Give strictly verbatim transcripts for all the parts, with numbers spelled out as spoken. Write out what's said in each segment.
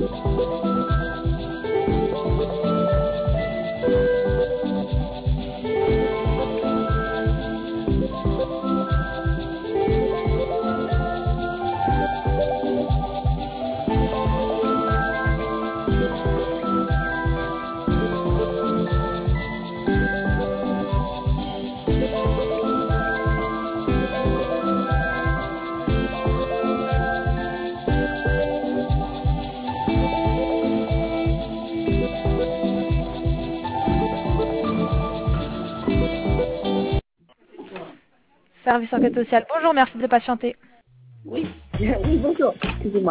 Service enquête sociale. Bonjour, merci de patienter. Oui, oui, bonjour. Excusez-moi.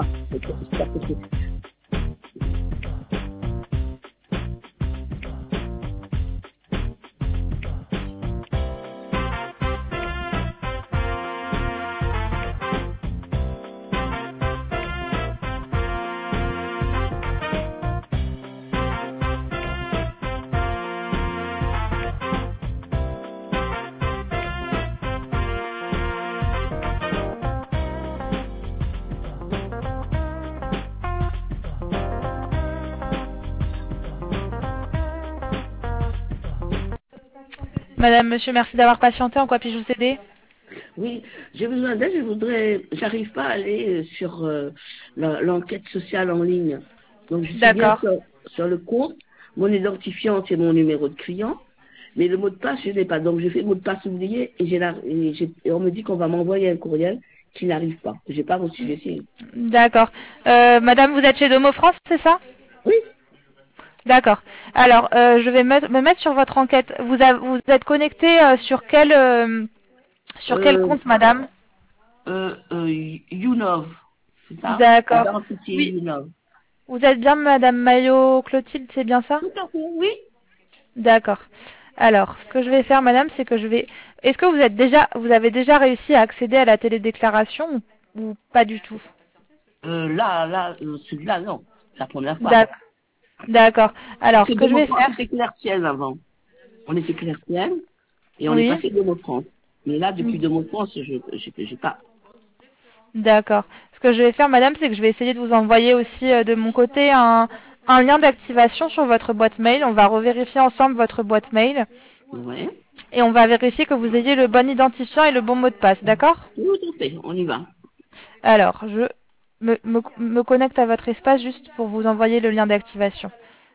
Madame, monsieur, merci d'avoir patienté. En quoi puis-je vous aider? Oui, j'ai besoin d'aide. Je voudrais, j'arrive pas à aller sur euh, la- l'enquête sociale en ligne. Donc je suis bien D'accord. sur, sur le compte. Mon identifiant, c'est mon numéro de client, mais le mot de passe, je n'ai pas. Donc j'ai fait le mot de passe oublié et, j'ai la, et, j'ai- et on me dit qu'on va m'envoyer un courriel qui n'arrive pas. J'ai pas reçu le signe. D'accord. Euh, madame, vous êtes chez Domo France, c'est ça? Oui. D'accord. Alors, euh, je vais me, me mettre sur votre enquête. Vous, a- vous êtes connecté euh, sur quel euh, sur quel Euh, compte, madame? euh, euh, Younov, c'est ça? D'accord. Identité Oui. Younov. Vous êtes bien madame Maillot Clotilde, c'est bien ça? Tout à fait, oui. D'accord. Alors, ce que je vais faire, madame, c'est que je vais... Est-ce que vous êtes déjà, vous avez déjà réussi à accéder à la télédéclaration ou, ou pas du tout? Euh, là, là, euh, celui-là, non. C'est la première fois. D'ac- D'accord. Alors, Parce que ce que je vais Démocrate, faire... c'était Claire-Ciel avant. On était Claire-Ciel et on est Oui. passé Démocrate. Mais là, depuis Démocrate, je j'ai j'ai pas. D'accord. Ce que je vais faire, madame, c'est que je vais essayer de vous envoyer aussi euh, de mon côté un, un lien d'activation sur votre boîte mail. On va revérifier ensemble votre boîte mail Ouais. et on va vérifier que vous ayez le bon identifiant et le bon mot de passe. D'accord? Tout à fait, on y va. Alors, je me, me, me connecte à votre espace juste pour vous envoyer le lien d'activation.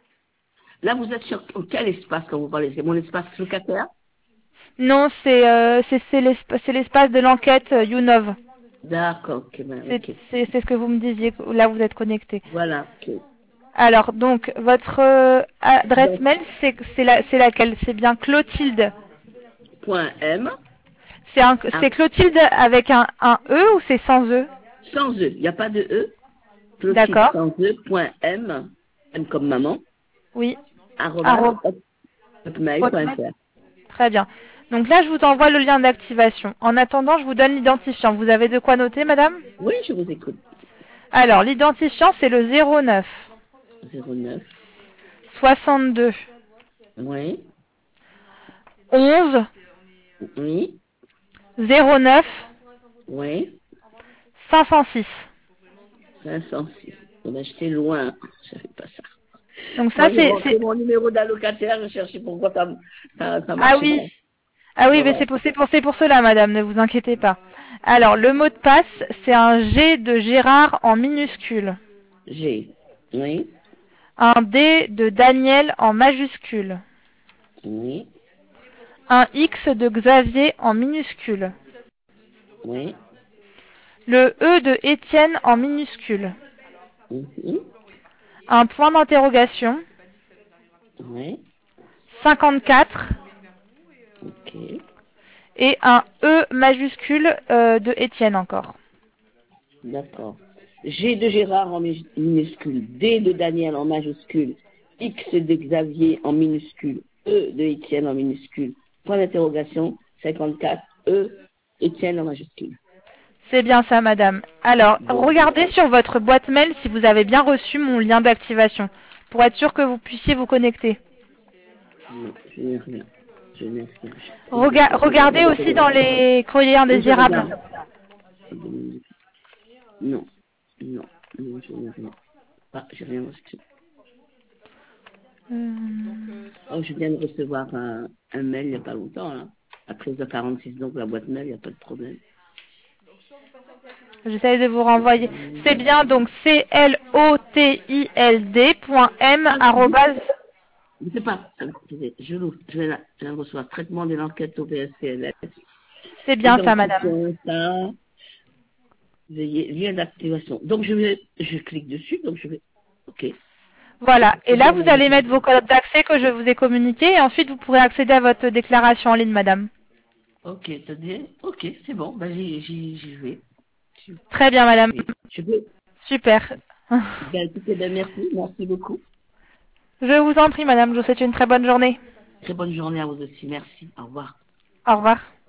Là, vous êtes sur quel espace quand vous parlez? C'est mon espace locataire? Non, c'est euh, c'est c'est l'esp- c'est l'espace de l'enquête euh, Younov. D'accord, ok, ben, C'est ok. c'est- c'est ce que vous me disiez, là vous êtes connecté. Voilà, ok. Alors, donc, votre euh, adresse Donc, mail, c'est c'est la, c'est laquelle? C'est bien Clotilde. point M, C'est un- ah, c'est Clotilde avec un, un E ou c'est sans E? sans E, il n'y a pas de E. Clotilde D'accord. sans E, point M, M comme maman, Oui. arrobase, Arro- Hotmail. hotmail.fr. Très bien. Donc là, je vous envoie le lien d'activation. En attendant, je vous donne l'identifiant. Vous avez de quoi noter, madame? Oui, je vous écoute. Alors, l'identifiant, c'est le zéro neuf zéro neuf, soixante-deux oui, onze oui, zéro neuf oui, cinq cent six. cinq cent six. On a j'étais loin, je savais pas ça. Donc ça, Moi, j'ai c'est... rentré c'est- mon numéro d'allocataire, je cherchais pourquoi ça, ça, ça Ah marchait oui. pas. Ah oui, Bon, mais voilà. c'est pour, c'est pour, c'est pour cela, madame, ne vous inquiétez pas. Alors, le mot de passe, c'est un G de Gérard en minuscule. J'ai, oui, Un D de Daniel en majuscule. oui, Un X de Xavier en minuscule. oui, Le E de Étienne en minuscule. mhm, Un point d'interrogation. oui, cinquante-quatre. ok, Et un E majuscule euh, de Étienne encore. d'accord. G de Gérard en mi- minuscule, D de Daniel en majuscule, X de Xavier en minuscule, E de Étienne en minuscule, point d'interrogation, cinquante-quatre, E, Étienne en majuscule. C'est bien ça, madame. Alors, Bon, regardez sur votre boîte mail si vous avez bien reçu mon lien d'activation, pour être sûr que vous puissiez vous connecter. non, je n'ai rien. Je n'ai rien. Rega- regardez aussi dans les courriers Oui, je indésirables. regarde. Non, non, non, je n'ai rien. Ah, j'ai rien reçu. Euh, Oh, je viens de recevoir un, un mail il n'y a pas longtemps, là. À treize heures quarante-six, donc la boîte mail, il n'y a pas de problème. J'essaie de vous renvoyer. C'est bien donc C L O T I L D point M Ah, arrobase. je ne sais pas. Attendez, je l'ouvre. Je vais la, je viens de recevoir traitement de l'enquête au P S C L S. C'est bien ça, madame. Identifiant ça. Veuillez, lien d'activation. Donc je vais, je clique dessus, donc je vais, ok. Voilà. Et C'est là, bien, vous madame. allez mettre vos codes d'accès que je vous ai communiqués et ensuite vous pourrez accéder à votre déclaration en ligne, madame. Ok, attendez. Ok, c'est bon. Ben, j'y, j'y, j'y vais. J'y Très bien, madame. vais. Je peux. Super. Ben, écoutez, ben, merci. Merci beaucoup. Je vous en prie, madame. Je vous souhaite une très bonne journée. Très bonne journée à vous aussi. Merci. Au revoir. Au revoir.